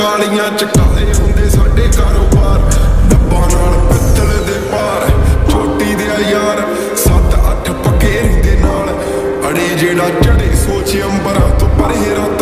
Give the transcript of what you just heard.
ਕਾਲੀਆਂ ਚ ਕਾਲੇ ਹੁੰਦੇ ਸਾਡੇ ਕਾਰੋਬਾਰ। ਡੱਬਾ ਨਾਲ ਪਿੱਤਲ ਦੇ ਪਾਰ ਛੋਟੀ ਦੇ ਯਾਰ 7-8 ਪੱਕੇ ਦੇ ਨਾਲ ਅੜੇ ਜਿਹੜਾ ਚੜੇ ਸੋਚ ਅੰਬਰਾਂ ਤੋਂ ਪਰੇ ਰਾਤ